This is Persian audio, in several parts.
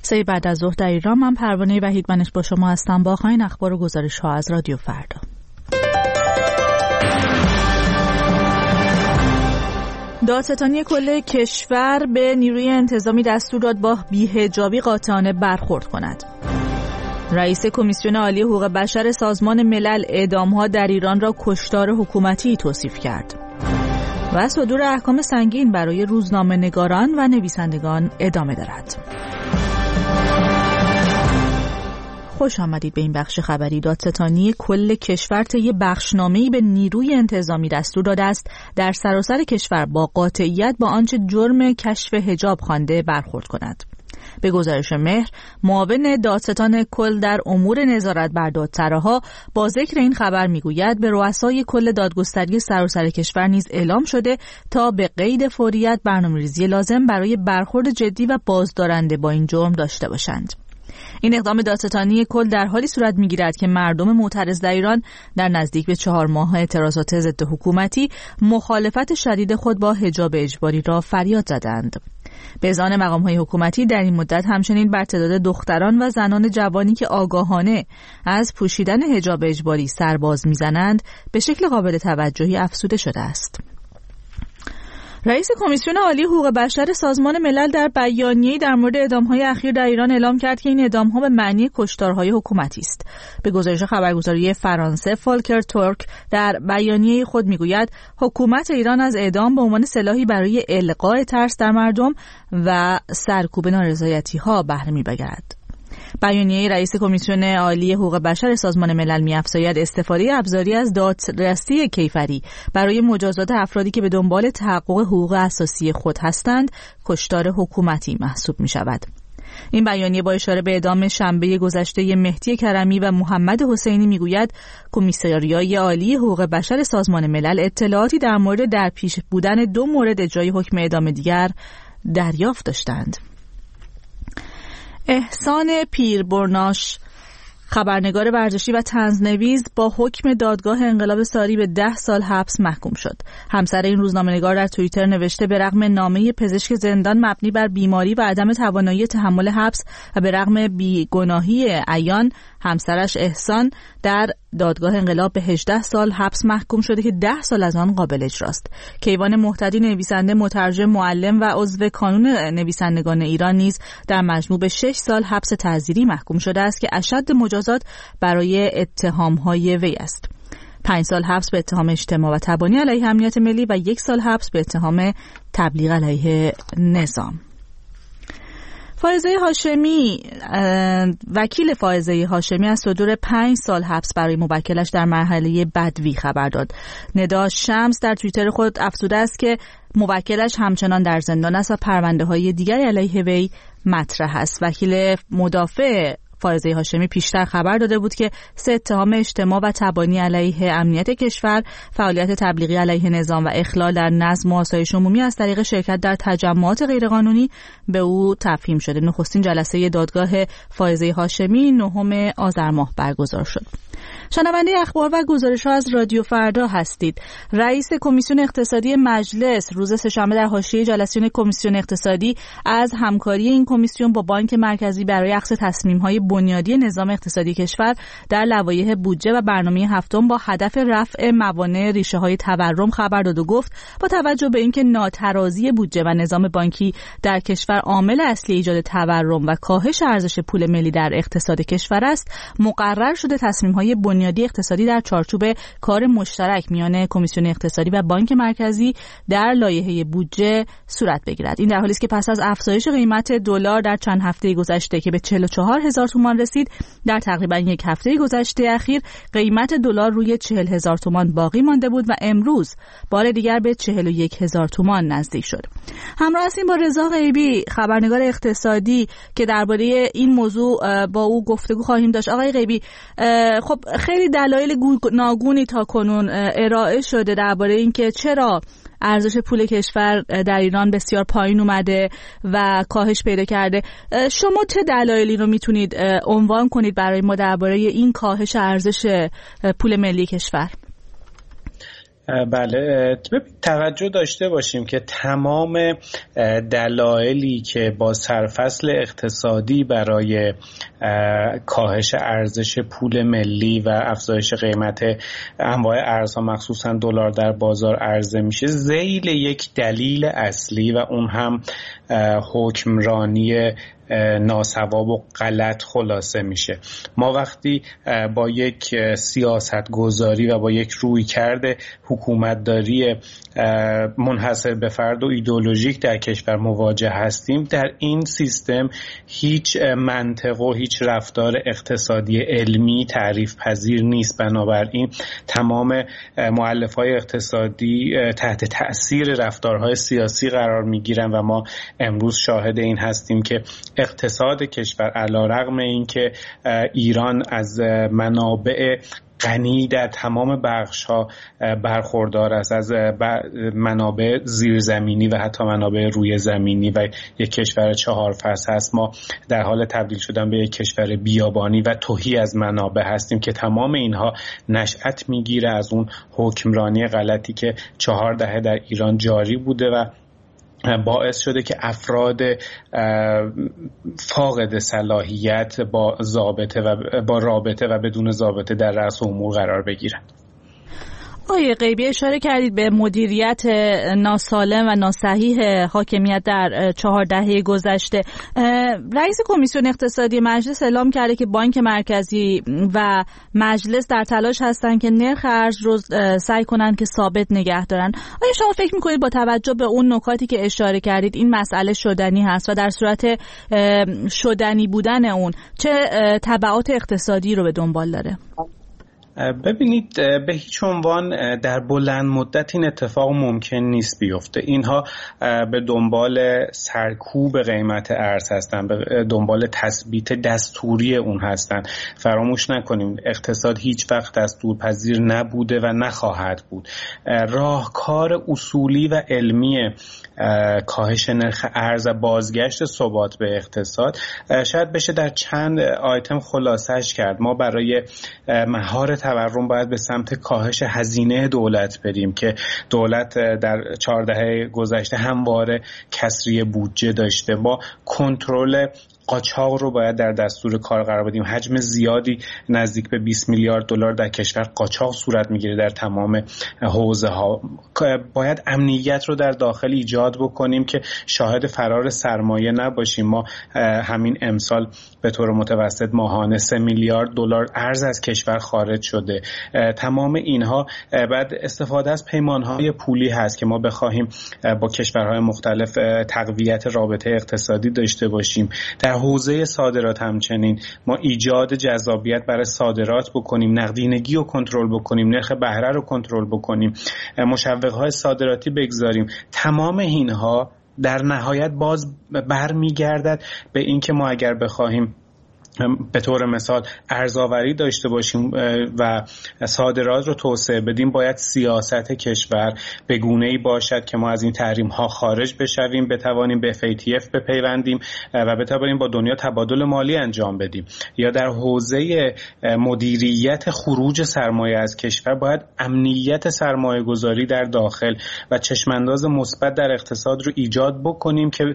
3 بعد از ظهر در ایران. من پروانه وحیدمنش با شما هستم با آخرین اخبار و گزارش ها از رادیو فردا. دادستانی کل کشور به نیروی انتظامی دستور داد با بی‌حجابی قاطعانه برخورد کند. رئیس کمیسیون عالی حقوق بشر سازمان ملل اعدام‌ها در ایران را کشتار حکومتی توصیف کرد. و صدور احکام سنگین برای روزنامه‌نگاران و نویسندگان ادامه دارد. خوش آمدید به این بخش خبری. دادستانی کل کشور طی بخشنامه‌ای به نیروی انتظامی دستور داده است در سراسر کشور با قاطعیت با آنچه جرم کشف حجاب خوانده برخورد کند. به گزارش مهر، معاون دادستان کل در امور نظارت بر دادسراها با ذکر این خبر میگوید به رؤسای کل دادگستری سراسر کشور نیز اعلام شده تا به قید فوریت برنامه‌ریزی لازم برای برخورد جدی و بازدارنده با این جرم داشته باشند. این اقدام دادستانی کل در حالی صورت می‌گیرد که مردم معترض در ایران در نزدیک به 4 ماه اعتراضات ضد حکومتی مخالفت شدید خود با حجاب اجباری را فریاد زدند. به اذعان مقام‌های حکومتی در این مدت همچنین بر تعداد دختران و زنان جوانی که آگاهانه از پوشیدن حجاب اجباری سرباز می‌زنند به شکل قابل توجهی افزوده شده است. رئیس کمیسیون عالی حقوق بشر سازمان ملل در بیانیه‌ای در مورد اعدام‌های اخیر در ایران اعلام کرد که این اعدام‌ها به معنی کشتارهای حکومتی است. به گزارش خبرگزاری فرانسه فولکر تورک در بیانیه خود میگوید حکومت ایران از اعدام به عنوان سلاحی برای القاء ترس در مردم و سرکوب نارضایتی‌ها بهره می‌برد. بیانیه رئیس کمیسیون عالی حقوق بشر سازمان ملل می‌افزاید استفاده ابزاری از دادرسی کیفری برای مجازات افرادی که به دنبال تحقق حقوق اساسی خود هستند کشتار حکومتی محسوب می‌شود. این بیانیه با اشاره به اعدام شنبه گذشته مهدی کرمی و محمد حسینی میگوید کمیساریای عالی حقوق بشر سازمان ملل اطلاعاتی در مورد در پیش بودن 2 مورد اجرای حکم اعدام دیگر دریافت داشتند. احسان پیربرناش، خبرنگار ورزشی و طنزنویس، با حکم دادگاه انقلاب ساری به 10 سال حبس محکوم شد. همسر این روزنامه‌نگار در توییتر نوشته به رغم نامه پزشک زندان مبنی بر بیماری و عدم توانایی تحمل حبس و به رغم بیگناهی عیان، همسرش احسان در دادگاه انقلاب به 18 سال حبس محکوم شده که 10 سال از آن قابل اجراست. کیوان محتدی، نویسنده، مترجم، معلم و عضو کانون نویسندگان ایران نیز در مجموع به 6 سال حبس تعزیری محکوم شده است که اشد مجازات برای اتهام‌های وی است. 5 سال حبس به اتهام اجتماع و تبانی علیه امنیت ملی و 1 سال حبس به اتهام تبلیغ علیه نظام. فائزه هاشمی، وکیل فائزه هاشمی از صدور 5 سال حبس برای موکلش در مرحله بدوی خبر داد. ندا شمس در توییتر خود افزوده است که موکلش همچنان در زندان است و پرونده‌های دیگری علیه وی مطرح است. وکیل مدافع فائزه هاشمی پیشتر خبر داده بود که 3 اتهام اجتماع و تبانی علیه امنیت کشور، فعالیت تبلیغی علیه نظام و اخلال در نظم و آسایش عمومی از طریق شرکت در تجمعات غیرقانونی به او تفهیم شده. نخستین جلسه دادگاه فائزه هاشمی 9 آذر ماه برگزار شد. شنونده اخبار و گزارش‌ها از رادیو فردا هستید. رئیس کمیسیون اقتصادی مجلس روز سه‌شنبه در حاشیه جلسه کمیسیون اقتصادی از همکاری این کمیسیون با بانک مرکزی برای اخذ تصمیم‌های بنیادی نظام اقتصادی کشور در لوایح بودجه و برنامه هفتم با هدف رفع موانع ریشه‌های تورم خبر داد و گفت با توجه به اینکه ناترازی بودجه و نظام بانکی در کشور عامل اصلی ایجاد تورم و کاهش ارزش پول ملی در اقتصاد کشور است، مقرر شده تصمیم‌های بنیادی اقتصادی در چارچوب کار مشترک میان کمیسیون اقتصادی و بانک مرکزی در لایحه بودجه صورت بگیرد. این در حالی است که پس از افزایش قیمت دلار در چند هفته گذشته که به 44,000 تومان رسید، در تقریبا 1 هفته گذشته اخیر قیمت دلار روی 40,000 تومان باقی مانده بود و امروز بار دیگر به 41,000 تومان نزدیک شد. همراه هستیم با رضا غیبی، خبرنگار اقتصادی، که درباره این موضوع با او گفتگو خواهیم داشت. آقای غیبی، خب خیلی دلایل گوناگونی تا کنون ارائه شده درباره اینکه چرا ارزش پول کشور در ایران بسیار پایین اومده و کاهش پیدا کرده. شما چه دلایلی رو میتونید عنوان کنید برای ما درباره این کاهش ارزش پول ملی کشور؟ بله، توجه داشته باشیم که تمام دلایلی که با سرفصل اقتصادی برای کاهش ارزش پول ملی و افزایش قیمت انواع ارزها مخصوصا دلار در بازار عرضه میشه، ذیل یک دلیل اصلی و اون هم حکمرانی ناسواب و غلط خلاصه میشه. ما وقتی با یک سیاست گذاری و با یک رویکرد حکومتداری منحصر به فرد و ایدئولوژیک در کشور مواجه هستیم، در این سیستم هیچ منطق و هیچ رفتار اقتصادی علمی تعریف پذیر نیست. بنابراین تمام مؤلفه‌های اقتصادی تحت تأثیر رفتارهای سیاسی قرار میگیرن و ما امروز شاهد این هستیم که اقتصاد کشور علیرغم اینکه ایران از منابع غنی در تمام بخش‌ها برخوردار است، از منابع زیرزمینی و حتی منابع روی زمینی و یک کشور 4 فصل هست، ما در حال تبدیل شدن به یک کشور بیابانی و تهی از منابع هستیم که تمام اینها نشأت میگیره از اون حکمرانی غلطی که 4 دهه در ایران جاری بوده و باعث شده که افراد فاقد صلاحیت با رابطه و بدون ضابطه در رأس امور قرار بگیرند. آقای غیبی، اشاره کردید به مدیریت ناسالم و ناصحیح حاکمیت در 4 دهه گذشته. رئیس کمیسیون اقتصادی مجلس اعلام کرده که بانک مرکزی و مجلس در تلاش هستند که نرخ ارز رو سعی کنند که ثابت نگه دارن. آیا شما فکر می‌کنید با توجه به اون نکاتی که اشاره کردید این مسئله شدنی هست و در صورت شدنی بودن اون چه تبعات اقتصادی رو به دنبال داره؟ ببینید، به هیچ عنوان در بلند مدت این اتفاق ممکن نیست بیفته. اینها به دنبال سرکوب قیمت ارز هستن، به دنبال تثبیت دستوری اون هستن. فراموش نکنیم اقتصاد هیچ وقت دستورپذیر نبوده و نخواهد بود. راهکار اصولی و علمی کاهش نرخ ارز و بازگشت ثبات به اقتصاد شاید بشه در چند آیتم خلاصش کرد. ما برای مهار تورم باید به سمت کاهش هزینه دولت بریم که دولت در 4 دهه گذشته همواره کسری بودجه داشته. با کنترل قاچاق رو باید در دستور کار قرار بدیم. حجم زیادی نزدیک به 20 میلیارد دلار در کشور قاچاق صورت میگیره در تمام حوزه ها. باید امنیت رو در داخل ایجاد بکنیم که شاهد فرار سرمایه نباشیم. ما همین امسال به طور متوسط ماهانه 3 میلیارد دلار ارز از کشور خارج شده. تمام اینها بعد استفاده از پیمانهای پولی هست که ما بخواهیم با کشورهای مختلف تقویت رابطه اقتصادی داشته باشیم. در حوزه صادرات همچنین ما ایجاد جذابیت برای صادرات بکنیم، نقدینگی رو کنترل بکنیم، نرخ بهره رو کنترل بکنیم، مشوق‌های صادراتی بگذاریم. تمام اینها در نهایت باز برمیگردد به اینکه ما اگر بخواهیم به طور مثال ارزآوری داشته باشیم و صادرات رو توسعه بدیم، باید سیاست کشور به گونه‌ای باشد که ما از این تحریم‌ها خارج بشویم، بتوانیم به FATF بپیوندیم و بتوانیم با دنیا تبادل مالی انجام بدیم. یا در حوزه مدیریت خروج سرمایه از کشور باید امنیت سرمایه‌گذاری در داخل و چشمانداز مثبت در اقتصاد رو ایجاد بکنیم که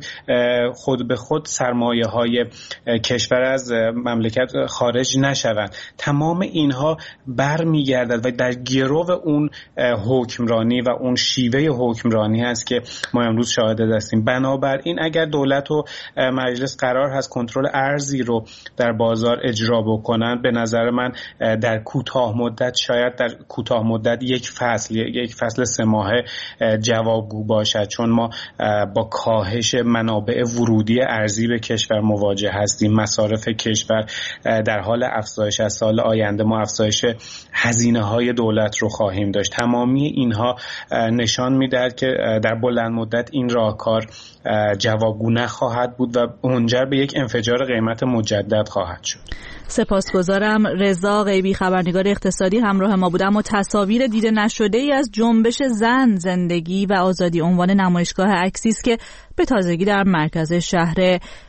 خود به خود سرمایه‌های کشور از مملکت خارج نشوند. تمام اینها برمیگردد و در گرو اون حکمرانی و اون شیوه حکمرانی هست که ما امروز شاهد هستیم. بنابراین اگر دولت و مجلس قرار هست کنترل ارزی رو در بازار اجرا بکنن، به نظر من در کوتاه مدت، شاید در کوتاه مدت یک فصل 3 ماهه جوابگو باشد، چون ما با کاهش منابع ورودی ارزی به کشور مواجه هستیم. مصارف کشور در حال افزایش از سال آینده ما افزایش هزینه‌های دولت رو خواهیم داشت. تمامی اینها نشان می‌دهد که در بلند مدت این راهکار جوابگو نخواهد بود و منجر به یک انفجار قیمت مجدد خواهد شد. سپاسگزارم. رضا غیبی خبرنگار اقتصادی همراه ما بود. اما تصاویر دیده نشده ای از جنبش زن، زندگی و آزادی عنوان نمایشگاه عکسی است که به تازگی در مرکز شهر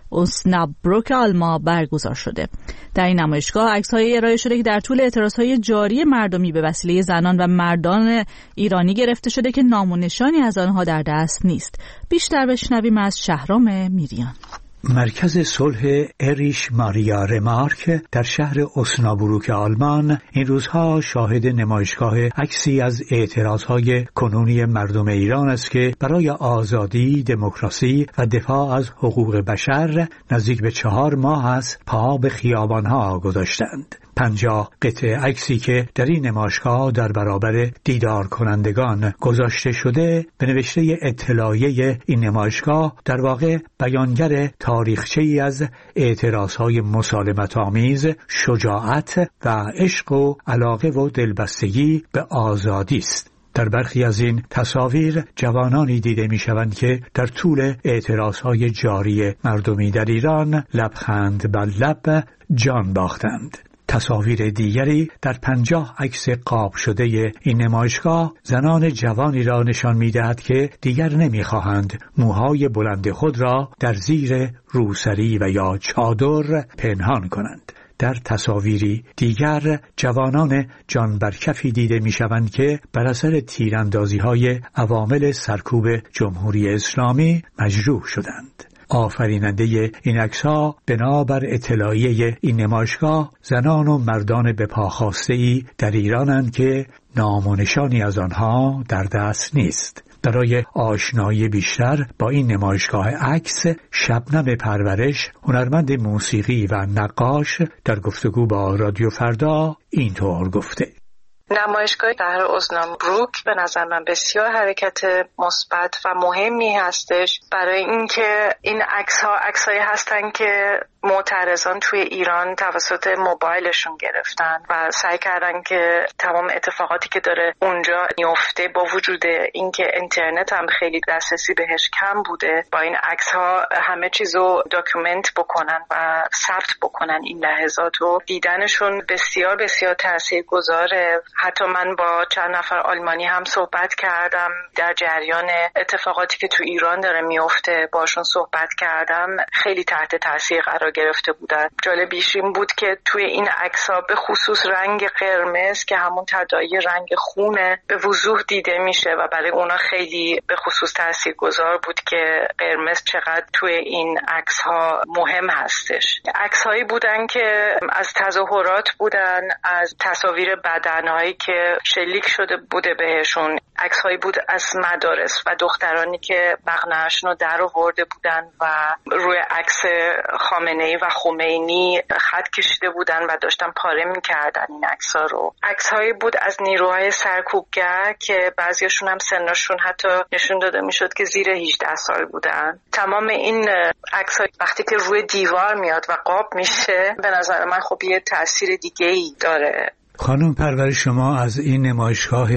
اوسنابروک آلمان برگزار شده. در این نمایشگاه عکس‌های ارائه شده که در طول اعتراض‌های جاری مردمی به وسیله زنان و مردان ایرانی گرفته شده که نام و نشانی از آنها در دست نیست. بیشتر بشنویم از شهرام میریان. مرکز صلح اریش ماریا رمارک در شهر اوسنابروک آلمان این روزها شاهد نمایشگاه عکسی از اعتراضهای کنونی مردم ایران است که برای آزادی، دموکراسی و دفاع از حقوق بشر نزدیک به 4 ماه است پا به خیابانها گذاشتند. 50 قطعه عکسی که در این نمایشگاه در برابر دیدار کنندگان گذاشته شده به نوشته اطلاعیه این نمایشگاه در واقع بیانگر تاریخچه‌ای از اعتراضهای مسالمت‌آمیز، شجاعت و عشق و علاقه و دلبستگی به آزادی است. در برخی از این تصاویر جوانانی دیده می‌شوند که در طول اعتراضهای جاری مردمی در ایران لبخند بر لب جان باختند. تصاویر دیگری در 50 عکس قاب شده این نمایشگاه زنان جوانی را نشان می‌دهد که دیگر نمی‌خواهند موهای بلند خود را در زیر روسری و یا چادر پنهان کنند. در تصاویری دیگر جوانان جان برکفی دیده می‌شوند که بر اثر تیراندازی‌های عوامل سرکوب جمهوری اسلامی مجروح شدند. آفریننده این عکس‌ها بنابر اطلاعیه این نمایشگاه زنان و مردان به پا خاسته‌ای در ایرانند که نام و نشانی از آنها در دست نیست. برای آشنایی بیشتر با این نمایشگاه عکس، شبنم پرورش، هنرمند موسیقی و نقاش در گفتگو با رادیو فردا اینطور گفته: نمایشگاه شهر اوسنابروک به نظر من بسیار حرکت مثبت و مهمی هستش برای اینکه این عکس‌هایی هستن که معترضان توی ایران توسط موبایلشون گرفتن و سعی کردن که تمام اتفاقاتی که داره اونجا میفته با وجود اینکه اینترنت هم خیلی دسترسی بهش کم بوده، با این عکس‌ها همه چیزو داکیومنت بکنن و ثبت بکنن. این لحظات رو دیدنشون بسیار بسیار تاثیرگذاره. حتی من با چند نفر آلمانی هم صحبت کردم در جریان اتفاقاتی که تو ایران داره میفته، باشون صحبت کردم، خیلی تحت تاثیر قرار گرفته بودن. جالبیش این بود که توی این عکس‌ها به خصوص رنگ قرمز که همون تداعی رنگ خونه به وضوح دیده میشه و برای اونا خیلی به خصوص تاثیرگذار بود که قرمز چقدر توی این عکس‌ها مهم هستش. عکس‌هایی بودن که از تظاهرات بودن، از تصاویر بدن‌هایی که شلیک شده بوده بهشون، عکس‌هایی بود از مدارس و دخترانی که مقنعه‌شون رو در آورده بودن و روی عکس خامنه‌ای و خمینی خط کشیده بودن و داشتن پاره می‌کردن این عکس‌ها رو. عکس‌هایی بود از نیروهای سرکوبگر که بعضیاشون هم سنشون حتی نشون داده میشد که زیر 18 سال بودن. تمام این عکس‌ها وقتی که روی دیوار میاد و قاب میشه به نظر من خب یه تأثیر دیگه‌ای داره. خانم پرورش، شما از این نمایشگاه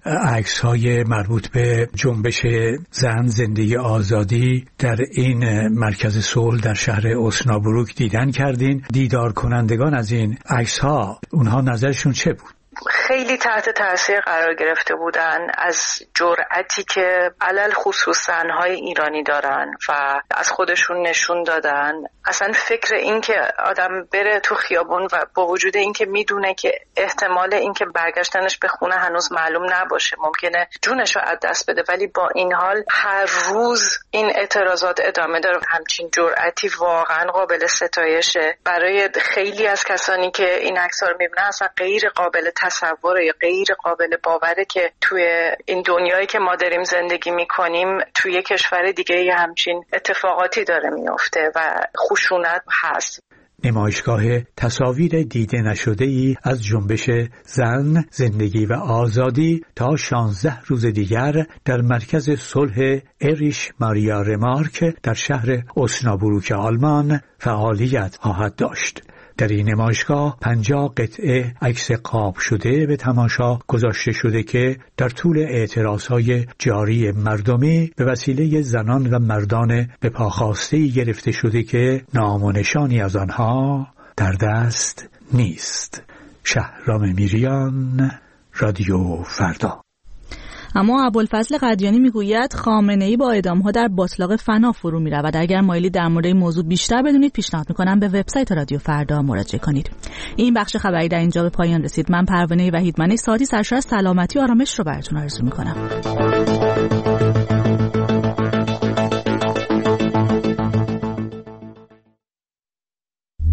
عکس‌های مربوط به جنبش زن زندگی آزادی در این مرکز صلح در شهر اوسنابروک دیدن کردین. دیدار کنندگان از این عکس‌ها اونها نظرشون چه بود؟ خیلی تحت تاثیر قرار گرفته بودن از جرأتی که علل خصوص زن‌های ایرانی دارن و از خودشون نشون دادن. اصلا فکر این که آدم بره تو خیابون و با وجود این که میدونه که احتمال این که برگشتنش به خونه هنوز معلوم نباشه، ممکنه جونش رو از دست بده، ولی با این حال هر روز این اعتراضات ادامه داره. همچین جرأتی واقعا قابل ستایشه. برای خیلی از کسانی که این عکس‌ها رو میبینن اصلا غیر قابل تصوره یا غیر قابل باوره که توی این دنیایی که ما داریم زندگی میکنیم توی کشور دیگه همچین اتفاقاتی داره میفته و خشونت هست. نمایشگاه تصاویر دیده نشده‌ای از جنبش زن، زندگی و آزادی تا 16 روز دیگر در مرکز صلح اریش ماریا رمارک در شهر اوسنابروک آلمان فعالیت خواهد داشت. در این نمایشگاه 50 قطعه عکس قاب شده به تماشا گذاشته شده که در طول اعتراضهای جاری مردمی به وسیله زنان و مردان به پاخاسته‌ای گرفته شده که نام و نشانی از آنها در دست نیست. شهرام میریان، رادیو فردا. اما ابوالفضل قدیانی میگوید خامنه‌ای با اعدام‌ها در باتلاق فنا فرو می‌رود. اگر مایلی در مورد این موضوع بیشتر بدونید پیشنهاد می‌کنم به وبسایت رادیو فردا مراجعه کنید. این بخش خبری در اینجا به پایان رسید. من پروانه وحیدمانی ساعتی سرشار از سلامتی و آرامش رو براتون آرزو می‌کنم.